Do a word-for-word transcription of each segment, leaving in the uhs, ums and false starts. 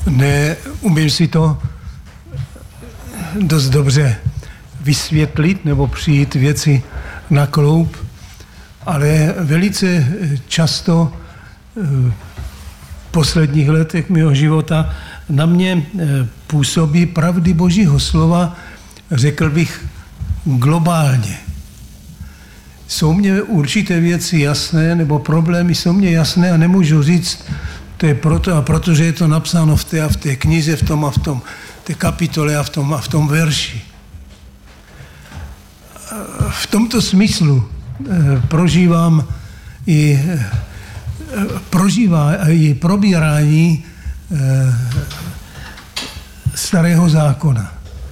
Neumím si to dost dobře vysvětlit nebo přijít věci na kloub, ale velice často v posledních letech mého života na mě působí pravdy Božího slova, řekl bych, globálně. Jsou mě určité věci jasné, nebo problémy jsou mě jasné a nemůžu říct, to je proto a protože je to napsáno v té a v té knize, v tom a v tom, té kapitole a v tom a v tom verši. V tomto smyslu prožívám i, prožívá i probírání Starého zákona.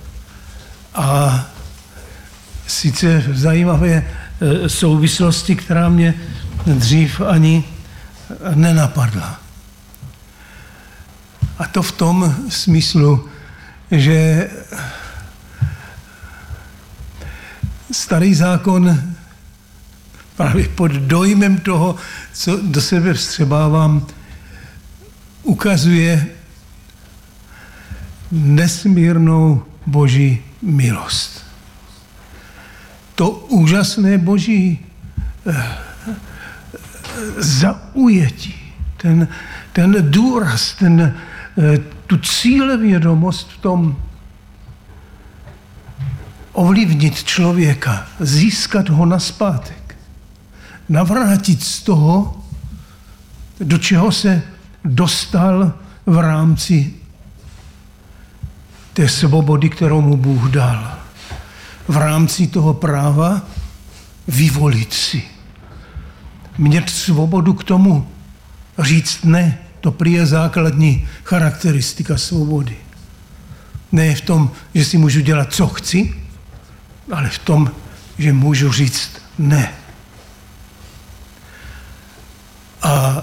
A sice v zajímavé souvislosti, která mě dřív ani nenapadla. A to v tom smyslu, že Starý zákon právě pod dojmem toho, co do sebe vstřebávám, ukazuje nesmírnou Boží milost. To úžasné Boží zaujetí, ten, ten důraz, ten, tu cílevědomost v tom ovlivnit člověka, získat ho nazpátek, navrátit z toho, do čeho se dostal v rámci té svobody, kterou mu Bůh dal. V rámci toho práva vyvolit si. Mít svobodu k tomu říct ne, to prý je základní charakteristika svobody. Ne v tom, že si můžu dělat, co chci, ale v tom, že můžu říct ne. A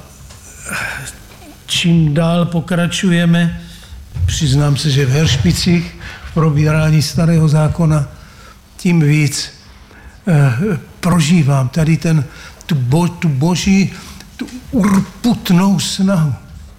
čím dál pokračujeme, přiznám se, že v Heršpicích, v probírání Starého zákona, tím víc eh, prožívám tady ten, tu, bo, tu boží, tu urputnou snahu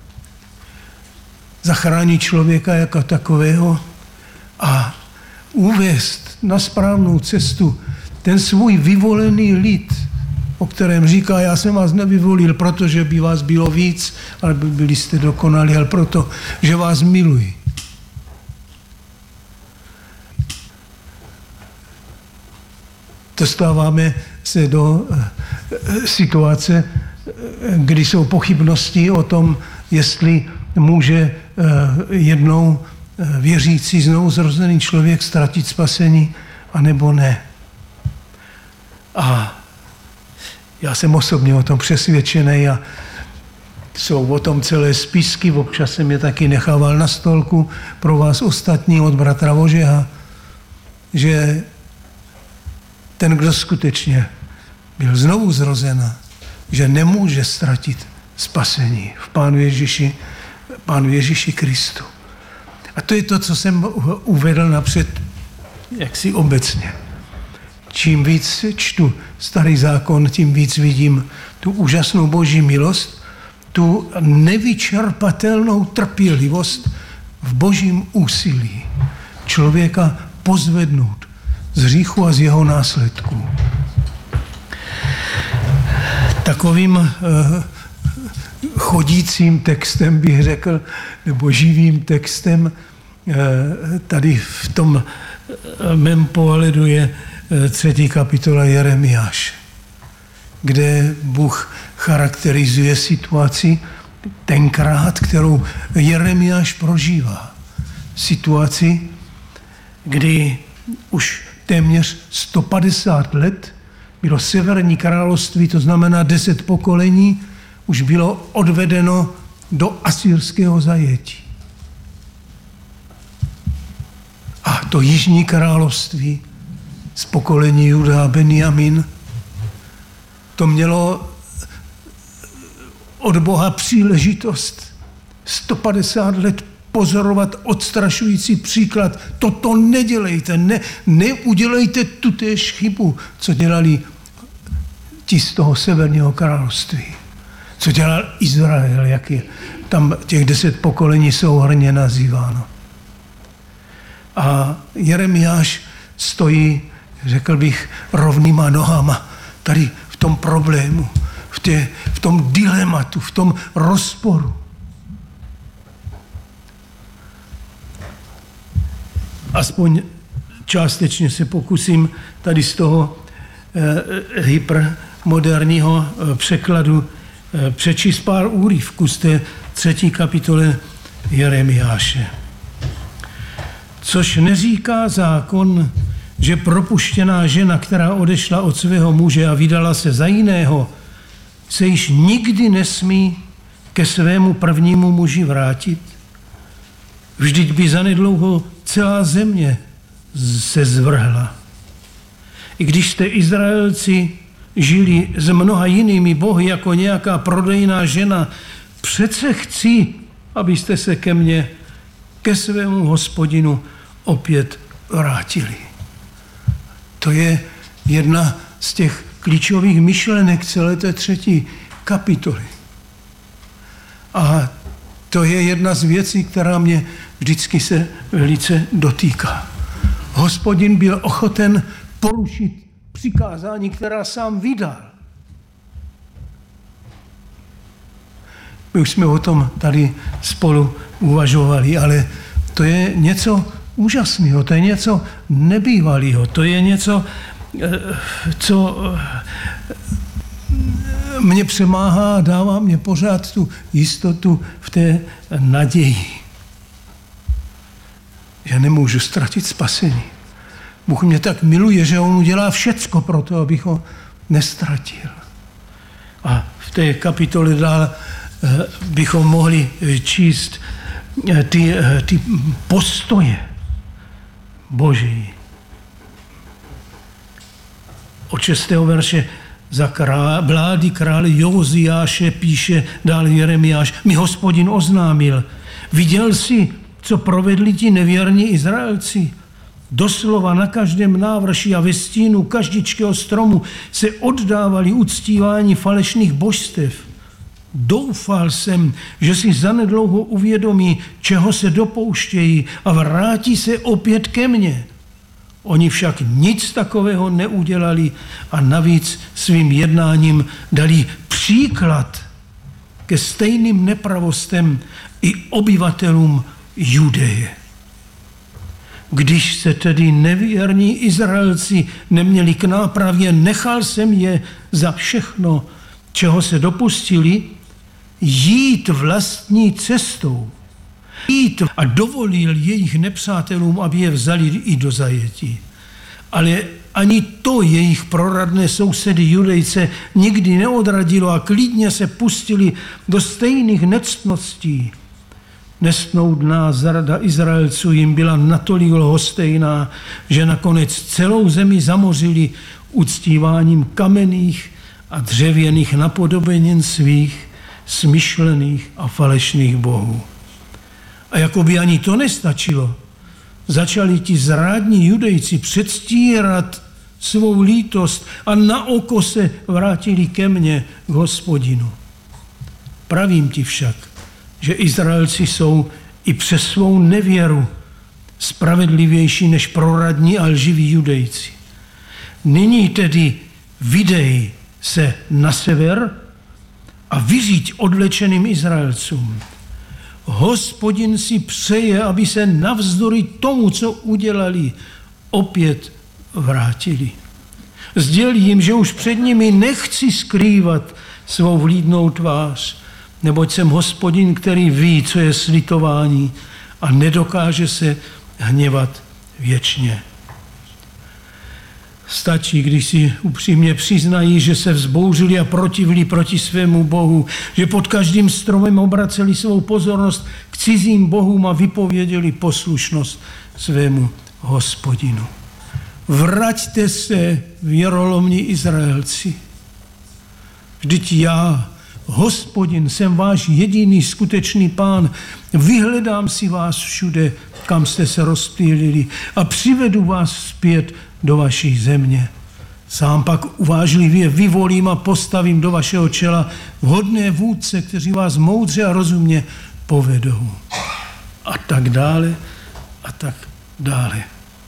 zachránit člověka jako takového a uvést na správnou cestu ten svůj vyvolený lid, o kterém říká, já jsem vás nevyvolil, protože by vás bylo víc, ale byli jste dokonalí, ale proto, že vás miluji. Dostáváme se do situace, kdy jsou pochybnosti o tom, jestli může jednou věřící znovu zrozený člověk ztratit spasení, anebo ne. A já jsem osobně o tom přesvědčený a jsou o tom celé spisky, občas jsem je taky nechával na stolku pro vás ostatní od bratra Vožeha, že ten, kdo skutečně byl znovu zrozen, že nemůže ztratit spasení v Pánu Ježíši, Pánu Ježíši Kristu. A to je to, co jsem uvedl napřed jaksi obecně. Čím víc čtu Starý zákon, tím víc vidím tu úžasnou Boží milost, tu nevyčerpatelnou trpělivost v Božím úsilí člověka pozvednout z hříchu a z jeho následků. Takovým uh, chodícím textem bych řekl, nebo živým textem, uh, tady v tom uh, mém pohledu je uh, třetí kapitola Jeremiáš, kde Bůh charakterizuje situaci tenkrát, kterou Jeremiáš prožívá. Situaci, kdy už téměř sto padesát let bylo Severní království, to znamená deset pokolení, už bylo odvedeno do asyrského zajetí. A to Jižní království z pokolení Juda a Benjamin, to mělo od Boha příležitost sto padesát let pozorovat odstrašující příklad. Toto nedělejte, ne, neudělejte tutéž chybu, co dělali ti z toho Severního království. Co dělal Izrael, jak je tam těch deset pokolení souhrnně nazýváno. A Jeremiáš stojí, řekl bych, rovnýma nohama tady v tom problému, v, tě, v tom dilematu, v tom rozporu. Aspoň částečně se pokusím tady z toho eh, hypermoderního eh, překladu eh, přečíst pár úryvků z té třetí kapitole Jeremiáše. Což neříká zákon, že propuštěná žena, která odešla od svého muže a vydala se za jiného, se již nikdy nesmí ke svému prvnímu muži vrátit. Vždyť by zanedlouho celá země se zvrhla. I když jste Izraelci žili s mnoha jinými bohy jako nějaká prodejná žena, přece chci, abyste se ke mně, ke svému Hospodinu opět vrátili. To je jedna z těch klíčových myšlenek celé té třetí kapitoly. A to je jedna z věcí, která mě vždycky se velice dotýká. Hospodin byl ochoten porušit přikázání, která sám vydal. My už jsme o tom tady spolu uvažovali, ale to je něco úžasného, to je něco nebývalého, to je něco, co mě přemáhá a dává mě pořád tu jistotu v té naději, že nemůžu ztratit spasení. Bůh mě tak miluje, že on udělá všecko pro to, abych ho nestratil. A v té kapitole dál bychom mohli číst ty, ty postoje Boží. Od šestého verše za krá, vlády krále Joziáše píše dál Jeremiáš, mi Hospodin oznámil, viděl jsi, co provedli ti nevěrní Izraelci? Doslova na každém návrši a ve stínu každičkého stromu se oddávali uctívání falešných božstev. Doufal jsem, že si zanedlouho uvědomí, čeho se dopouštějí a vrátí se opět ke mně. Oni však nic takového neudělali a navíc svým jednáním dali příklad ke stejným nepravostem i obyvatelům Judeje. Když se tedy nevěrní Izraelci neměli k nápravě, nechal jsem je za všechno, čeho se dopustili, jít vlastní cestou. Jít a dovolil jejich nepřátelům, aby je vzali i do zajetí. Ale ani to jejich proradné sousedy Judejce nikdy neodradilo a klidně se pustili do stejných nectností. Nesnoudná zrada Izraelců jim byla natolik lhostejná, že nakonec celou zemi zamořili uctíváním kamenných a dřevěných napodobenin svých smyšlených a falešných bohů. A jako by ani to nestačilo, začali ti zrádní Judejci předstírat svou lítost a na oko se vrátili ke mně k Hospodinu. Pravím ti však, že Izraelci jsou i přes svou nevěru spravedlivější než proradní a lživí Judejci. Nyní tedy vydej se na sever a vyřiď odvlečeným Izraelcům. Hospodin si přeje, aby se navzdory tomu, co udělali, opět vrátili. Sděl jim, že už před nimi nechci skrývat svou vlídnou tvář, neboť jsem Hospodin, který ví, co je slitování a nedokáže se hněvat věčně. Stačí, když si upřímně přiznají, že se vzbouřili a protivili proti svému Bohu, že pod každým stromem obraceli svou pozornost k cizím bohům a vypověděli poslušnost svému Hospodinu. Vraťte se, věrolomní Izraelci. Vždyť já, Hospodin, jsem váš jediný skutečný pán, vyhledám si vás všude, kam jste se rozptýlili a přivedu vás zpět do vaší země. Sám pak uvážlivě vyvolím a postavím do vašeho čela vhodné vůdce, kteří vás moudře a rozumně povedou. A tak dále, a tak dále.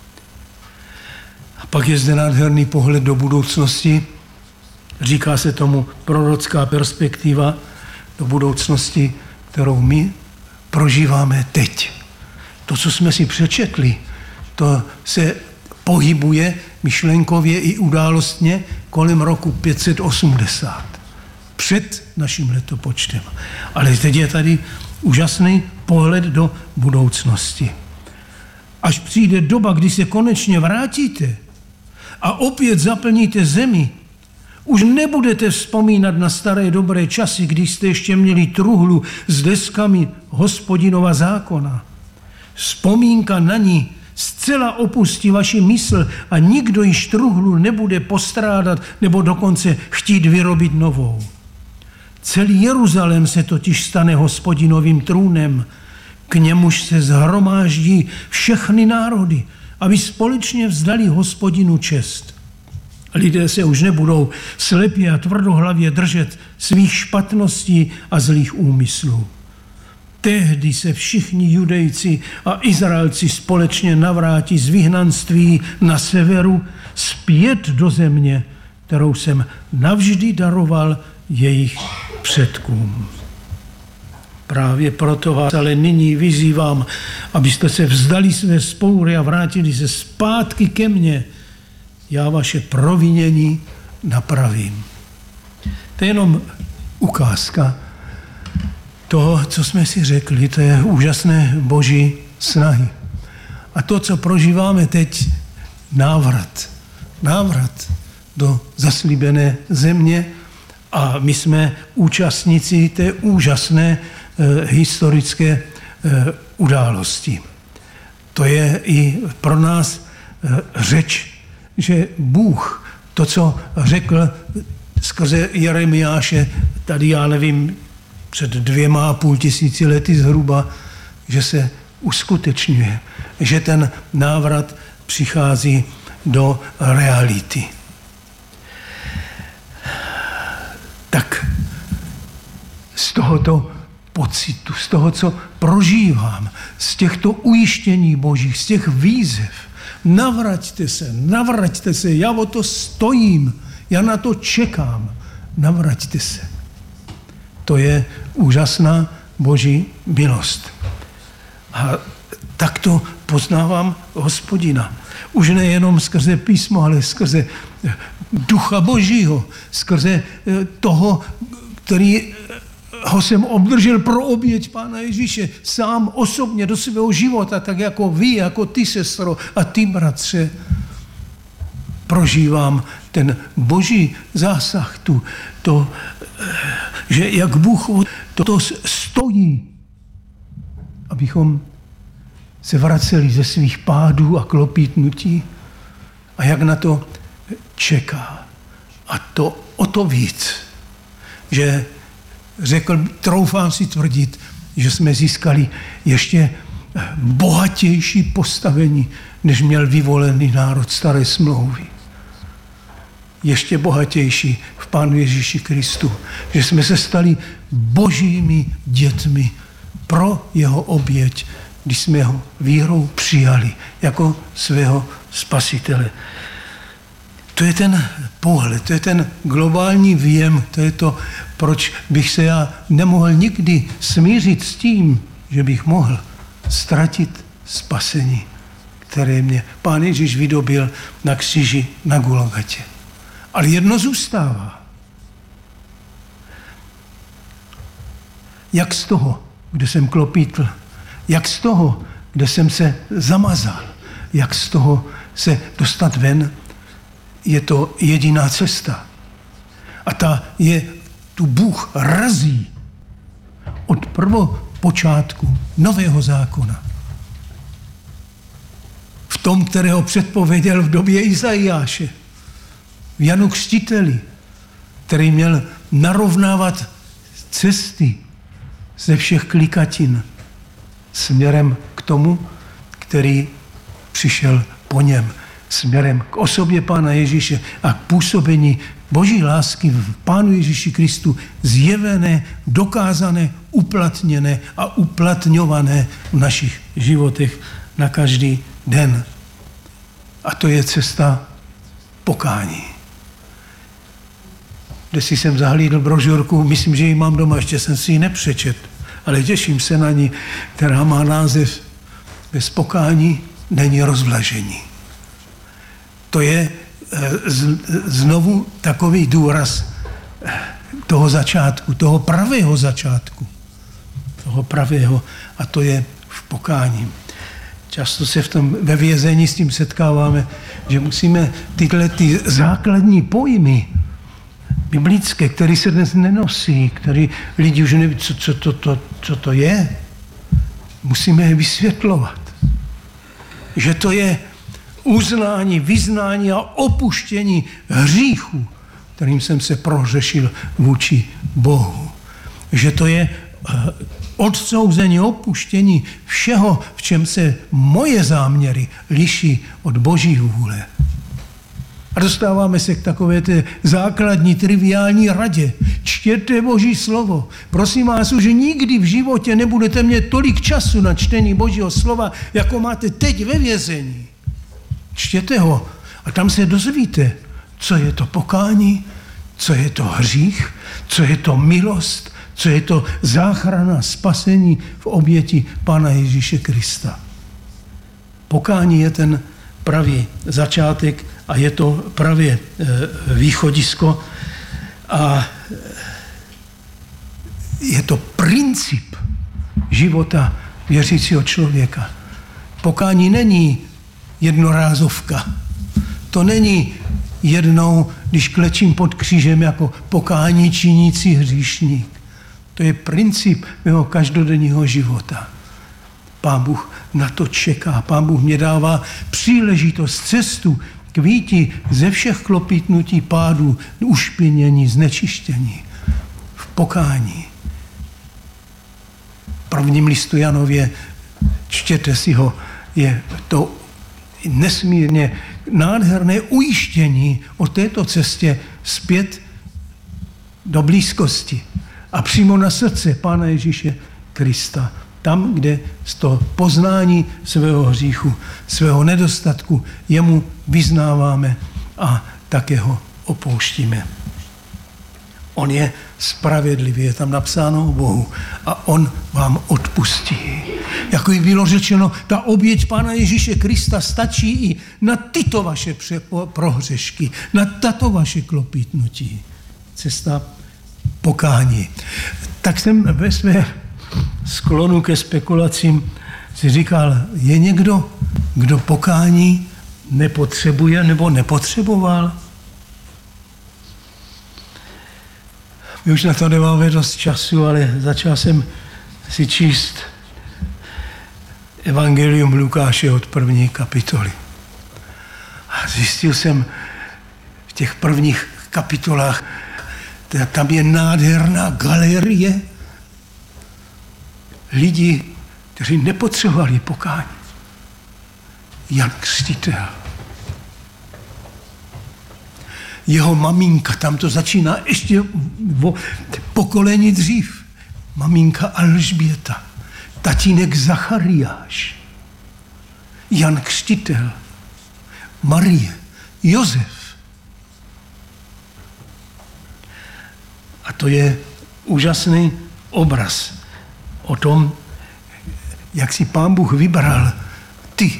A pak je zde nádherný pohled do budoucnosti. Říká se tomu prorocká perspektiva do budoucnosti, kterou my prožíváme teď. To, co jsme si přečetli, to se pohybuje myšlenkově i událostně kolem roku pět set osmdesát. Před naším letopočtem. Ale teď je tady úžasný pohled do budoucnosti. Až přijde doba, kdy se konečně vrátíte a opět zaplníte zemi, už nebudete vzpomínat na staré dobré časy, když jste ještě měli truhlu s deskami Hospodinova zákona. Vzpomínka na ní zcela opustí vaši mysl a nikdo již truhlu nebude postrádat nebo dokonce chtít vyrobit novou. Celý Jeruzalém se totiž stane Hospodinovým trůnem, k němuž se shromáždí všechny národy, aby společně vzdali Hospodinu čest. Lidé se už nebudou slepě a tvrdohlavě držet svých špatností a zlých úmyslů. Tehdy se všichni Judejci a Izraelci společně navrátí z vyhnanství na severu zpět do země, kterou jsem navždy daroval jejich předkům. Právě proto vás ale nyní vyzývám, abyste se vzdali své spoury a vrátili se zpátky ke mně. Já vaše provinění napravím. To je jenom ukázka toho, co jsme si řekli, to je úžasné boží snahy. A to, co prožíváme teď, návrat. Návrat do zaslíbené země a my jsme účastníci té úžasné eh, historické eh, události. To je i pro nás eh, řeč, že Bůh, to, co řekl skrze Jeremiáše, tady já nevím, před dvěma a půl tisíci lety zhruba, že se uskutečňuje, že ten návrat přichází do reality. Tak z tohoto pocitu, z toho, co prožívám, z těchto ujištění božích, z těch výzev, navraťte se, navraťte se, já o to stojím, já na to čekám, navraťte se. To je úžasná boží milost. A takto poznávám Hospodina. Už nejenom skrze písmo, ale skrze ducha božího, skrze toho, který ho jsem obdržel pro oběť Pána Ježíše, sám osobně do svého života, tak jako vy, jako ty, sestro, a ty, bratře, prožívám ten boží zásah, tu, to, že jak Bůh toto stojí, abychom se vraceli ze svých pádů a klopítnutí a jak na to čeká. A to o to víc, že řekl, troufám si tvrdit, že jsme získali ještě bohatější postavení, než měl vyvolený národ staré smlouvy. Ještě bohatější v Pánu Ježíši Kristu, že jsme se stali božími dětmi pro jeho oběť, když jsme ho vírou přijali jako svého spasitele. To je ten pohled, to je ten globální věm, to je to, proč bych se já nemohl nikdy smířit s tím, že bych mohl ztratit spasení, které mě Pán Ježíš vydobil na kříži na Golgatě. Ale jedno zůstává. Jak z toho, kde jsem klopítl, jak z toho, kde jsem se zamazal, jak z toho se dostat ven, je to jediná cesta. A ta je, tu Bůh razí od prvopočátku nového zákona. V tom, kterého předpověděl v době Izajáše, v Janu Křtiteli, který měl narovnávat cesty ze všech klikatin směrem k tomu, který přišel po něm. směrem k osobě Pána Ježíše a k působení Boží lásky v Pánu Ježíši Kristu zjevené, dokázané, uplatněné a uplatňované v našich životech na každý den. A to je cesta pokání. Dnes jsem zahlídl brožurku, myslím, že ji mám doma, ještě jsem si ji nepřečet, ale těším se na ní, která má název Bez pokání není rozvlažení. To je znovu takový důraz toho začátku, toho pravého začátku. Toho pravého, a to je v pokání. Často se v tom, ve vězení s tím setkáváme, že musíme tyhle ty základní pojmy biblické, které se dnes nenosí, které lidi už neví, co, co, to, to, co to je, musíme je vysvětlovat. Že to je uznání, vyznání a opuštění hříchu, kterým jsem se prohřešil vůči Bohu. Že to je odsouzení, opuštění všeho, v čem se moje záměry liší od Boží vůle. A dostáváme se k takové té základní, triviální radě. Čtěte Boží slovo. Prosím vás, už nikdy v životě nebudete mít tolik času na čtení Božího slova, jako máte teď ve vězení. Čtěte ho a tam se dozvíte, co je to pokání, co je to hřích, co je to milost, co je to záchrana, spasení v oběti Pána Ježíše Krista. Pokání je ten pravý začátek a je to pravě východisko a je to princip života věřícího člověka. Pokání není jednorázovka. To není jednou, když klečím pod křížem jako pokání činící hříšník. To je princip mého každodenního života. Pán Bůh na to čeká. Pán Bůh mě dává příležitost, cestu k výti ze všech klopítnutí, pádů, ušpinění, znečištění. V pokání. V prvním listu Janově, čtěte si ho, je to nesmírně nádherné ujištění o této cestě zpět do blízkosti a přímo na srdce Pána Ježíše Krista. Tam, kde z toho poznání svého hříchu, svého nedostatku jemu vyznáváme a také ho opouštíme. On je spravedlivý, je tam napsáno o Bohu a on vám odpustí. Jako by bylo řečeno, ta oběť Pána Ježíše Krista stačí i na tyto vaše prohřešky, na tato vaše klopítnutí. Cesta pokání. Tak jsem ve své sklonu ke spekulacím si říkal, je někdo, kdo pokání nepotřebuje nebo nepotřeboval? My už na to nemáme dost času, ale začal jsem si číst Evangelium Lukáše od první kapitoly. A zjistil jsem v těch prvních kapitolách, tam je nádherná galerie lidí, kteří nepotřebovali pokání. Jan Křtitel. Jeho maminka, tam to začíná ještě o pokolení dřív. Maminka Alžběta, tatínek Zachariáš, Jan Křtitel, Marie, Josef. A to je úžasný obraz o tom, jak si Pán Bůh vybral ty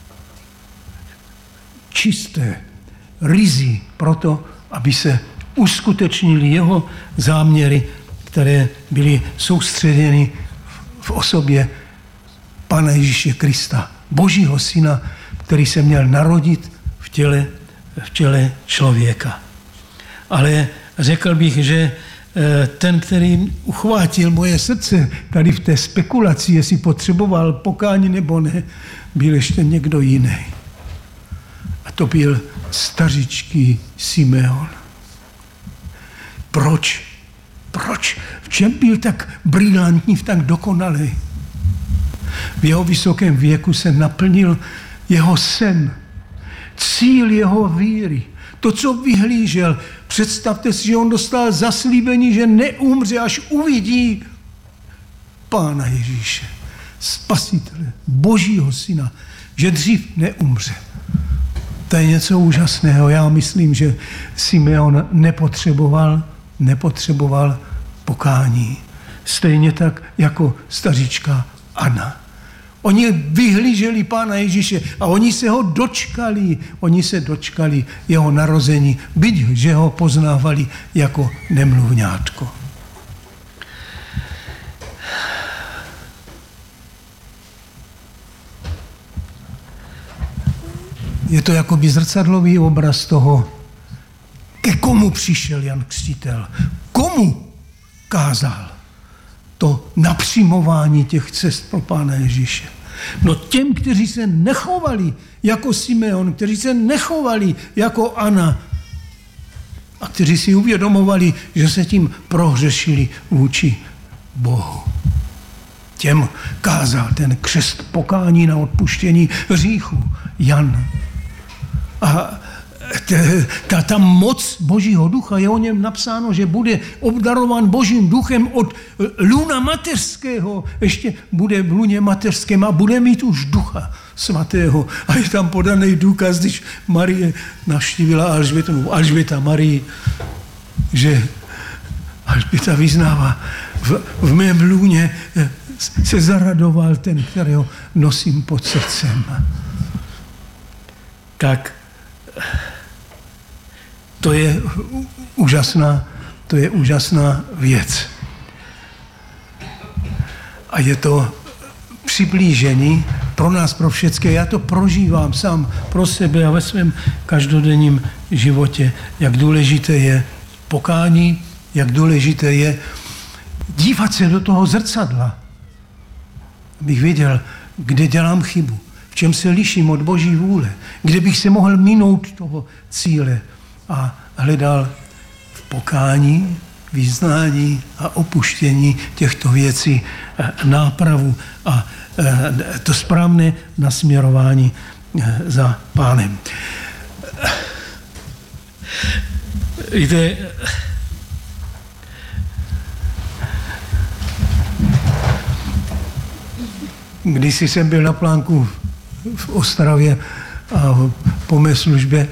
čisté ryzy proto, aby se uskutečnily jeho záměry, které byly soustředěny v osobě Pána Ježíše Krista, Božího syna, který se měl narodit v těle, v těle člověka. Ale řekl bych, že ten, který uchvátil moje srdce tady v té spekulaci, jestli potřeboval pokání nebo ne, byl ještě někdo jiný. A to byl stařičký Simeon. Proč? Proč? V čem byl tak brilantní, tak dokonalý? V jeho vysokém věku se naplnil jeho sen, cíl jeho víry, to, co vyhlížel. Představte si, že on dostal zaslíbení, že neumře, až uvidí Pána Ježíše, Spasitele, Božího syna, že dřív neumře. To je něco úžasného. Já myslím, že Simeon nepotřeboval, nepotřeboval pokání. Stejně tak jako staříčka Anna. Oni vyhlíželi Pána Ježíše a oni se ho dočkali. Oni se dočkali jeho narození, byť že ho poznávali jako nemluvňátko. Je to jakoby zrcadlový obraz toho, ke komu přišel Jan Křtitel, komu kázal to napřimování těch cest pro Pána Ježíše. No těm, kteří se nechovali jako Simeon, kteří se nechovali jako Anna a kteří si uvědomovali, že se tím prohřešili vůči Bohu. Těm kázal ten křest pokání na odpuštění hříchu Jan. A ta, ta moc Božího ducha, je o něm napsáno, že bude obdarován Božím duchem od luna mateřského, ještě bude v luně mateřském a bude mít už ducha svatého. A je tam podaný důkaz, když Marie navštívila Alžbětu, no Alžběta Marii, že Alžběta vyznává, v, v mém lůně se zaradoval ten, kterého nosím pod srdcem. Tak to je úžasná, to je úžasná věc. A je to přiblížení pro nás, pro všechny. Já to prožívám sám pro sebe a ve svém každodenním životě, jak důležité je pokání, jak důležité je dívat se do toho zrcadla, abych věděl, kde dělám chybu, v čem se liším od Boží vůle, kde bych se mohl minout toho cíle a hledal v pokání, vyznání a opuštění těchto věcí nápravu a to správné nasměrování za Pánem. Víte, když jsem byl na plánku v Ostravě a po mé službě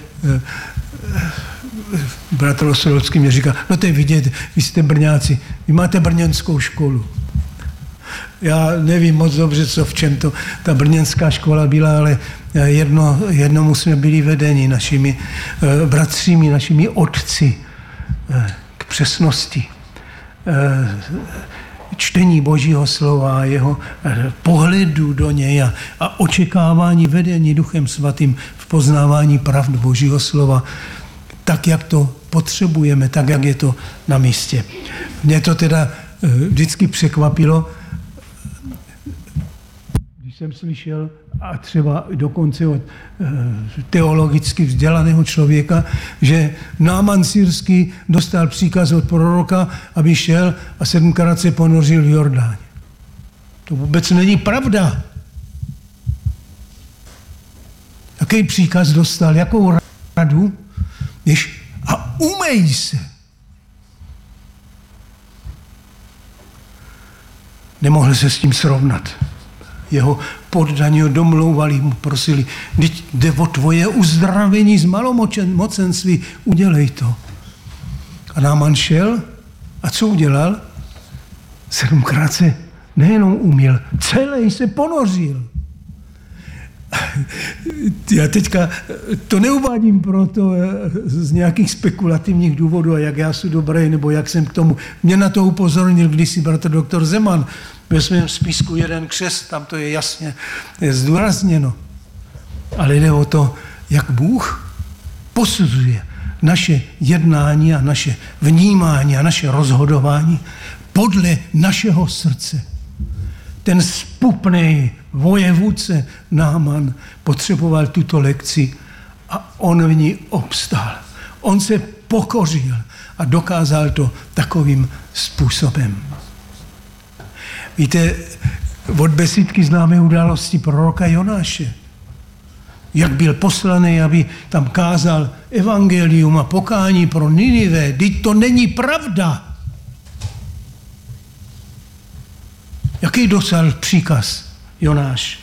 bratr Ostrolovský mě říká, no to je vidět, vy jste Brňáci, vy máte brněnskou školu. Já nevím moc dobře, co v čem to ta brněnská škola byla, ale jedno, jednomu jsme byli vedeni našimi eh, bratřími, našimi otci eh, k přesnosti. Eh, čtení Božího slova a jeho eh, pohledu do něj a, a očekávání vedení Duchem Svatým v poznávání pravd Božího slova, tak, jak to potřebujeme, tak, jak je to na místě. Mě to teda eh, vždycky překvapilo, když jsem slyšel, a třeba dokonce od eh, teologicky vzdělaného člověka, že Náman syrský dostal příkaz od proroka, aby šel a sedmkrát se ponořil v Jordáně. To vůbec není pravda. Jaký příkaz dostal, jakou radu? Jež, a umej se. Nemohl se s tím srovnat. Jeho poddaní ho domlouvali, mu prosili, teď jde o tvoje uzdravení z malomocenství, udělej to. A Náman šel a co udělal? Sedmkrát se nejenom uměl, celý se ponořil. Já teďka to neuvádím proto z nějakých spekulativních důvodů, a jak já jsem dobrý, nebo jak jsem k tomu. Mě na to upozornil kdysi bratr doktor Zeman ve svém spisku Jeden křest, tam to je jasně je zdůrazněno. Ale jde o to, jak Bůh posuzuje naše jednání a naše vnímání a naše rozhodování podle našeho srdce. Ten spupnej vojevůdce Náman potřeboval tuto lekci a on v ní obstál. On se pokořil a dokázal to takovým způsobem. Víte, od besídky známe události proroka Jonáše. jak byl poslaný, aby tam kázal evangelium a pokání pro Ninive. Vždyť to není pravda. Jaký dostal příkaz Jonáš?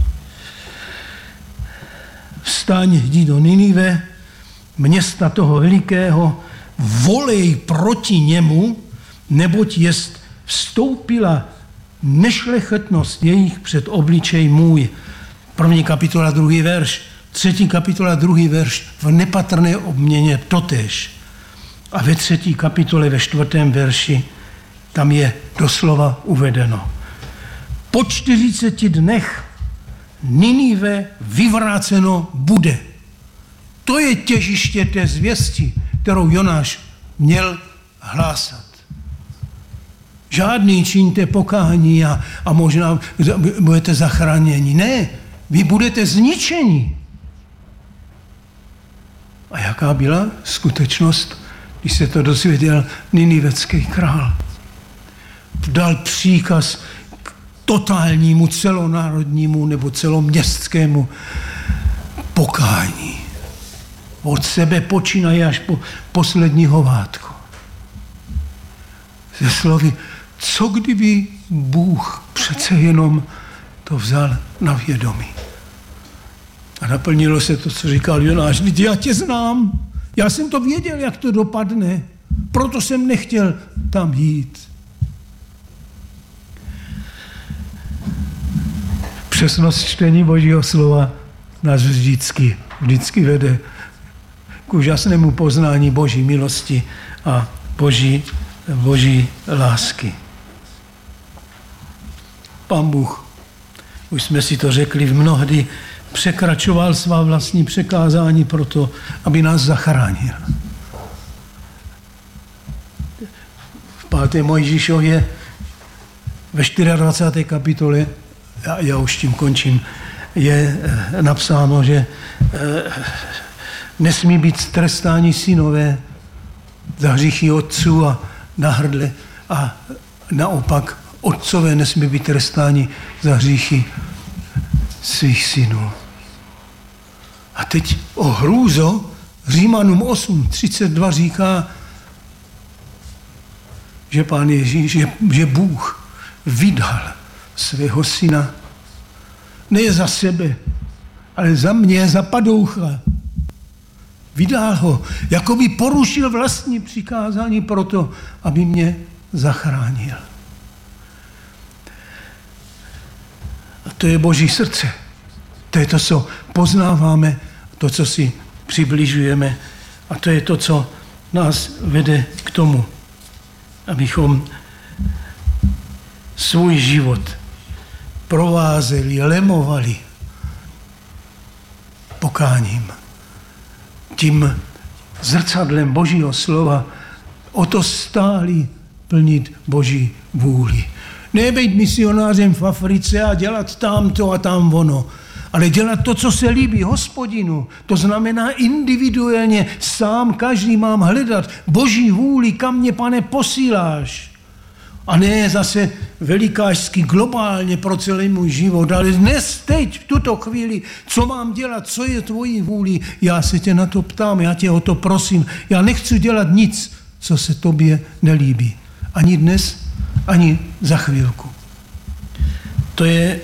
Vstaň, jdi do Ninive, města toho velikého, volej proti němu, neboť jest vstoupila nešlechetnost jejich před obličej můj. První kapitola, druhý verš. Třetí kapitola, druhý verš v nepatrné obměně totéž. A ve třetí kapitole, ve čtvrtém verši, tam je doslova uvedeno. Po čtyřiceti dnech Ninive vyvráceno bude. To je těžiště té zvěsti, kterou Jonáš měl hlásat. Žádný čiňte pokání a, a možná budete zachráněni. Ne, vy budete zničeni. A jaká byla skutečnost, když se to dozvěděl ninivecký král? Dal příkaz k totálnímu celonárodnímu nebo celoměstskému pokání. Od sebe počínaje až po poslední hovátko. Ze slovy, co kdyby Bůh přece jenom to vzal na vědomí. A naplnilo se to, co říkal Jonáš. Vždyť já tě znám. Já jsem to věděl, jak to dopadne. Proto jsem nechtěl tam jít. Přesnost čtení Božího slova nás vždycky, vždycky vede k úžasnému poznání Boží milosti a Boží, Boží lásky. Pán Bůh, už jsme si to řekli, v mnohdy překračoval svá vlastní překázání proto, aby nás zachránil. V páté Mojžíšově ve dvacáté čtvrté kapitole, já, já už tím končím, je napsáno, že nesmí být trestáni synové za hříchy otců a na hrdle a naopak otcové nesmí být trestáni za hříchy svých synů. A teď o hrůzo Římanům osm třicet dva říká, že Pán Ježíš, že, že Bůh vydal svého syna ne za sebe, ale za mě, za padoucha. Vydal ho, jako by porušil vlastní přikázání proto, aby mě zachránil. A to je Boží srdce. To je to, co poznáváme, to, co si přibližujeme. A to je to, co nás vede k tomu, abychom svůj život provázeli, lemovali pokáním. Tím zrcadlem Božího slova o to stáli plnit Boží vůli. Ne být misionářem v Africe a dělat tam to a tam ono, ale dělat to, co se líbí Hospodinu. To znamená individuálně, sám každý mám hledat Boží vůli, kam mě, Pane, posíláš. A ne zase velikářsky, globálně pro celý můj život, ale dnes, teď, v tuto chvíli, co mám dělat, co je tvojí vůli, já se tě na to ptám, já tě o to prosím. Já nechci dělat nic, co se tobě nelíbí. Ani dnes, ani za chvílku. To je,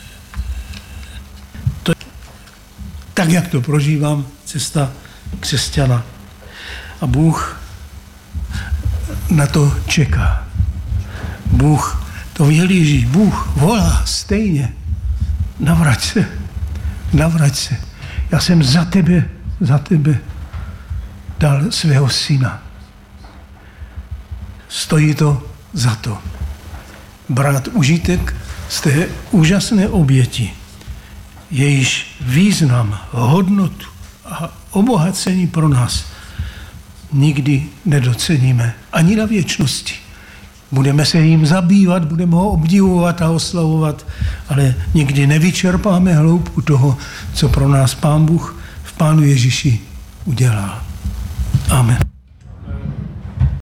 to je tak, jak to prožívám, cesta křesťana. A Bůh na to čeká. Bůh, to vělíží, Bůh volá stejně. Navrať se, navrať se. Já jsem za tebe, za tebe dal svého syna. Stojí to za to. Brát užitek z té úžasné oběti, jejíž význam, hodnotu a obohacení pro nás nikdy nedoceníme. Ani na věčnosti. Budeme se jim zabývat, budeme ho obdivovat a oslavovat, ale nikdy nevyčerpáme hloubku toho, co pro nás Pán Bůh v Pánu Ježíši udělal. Amen.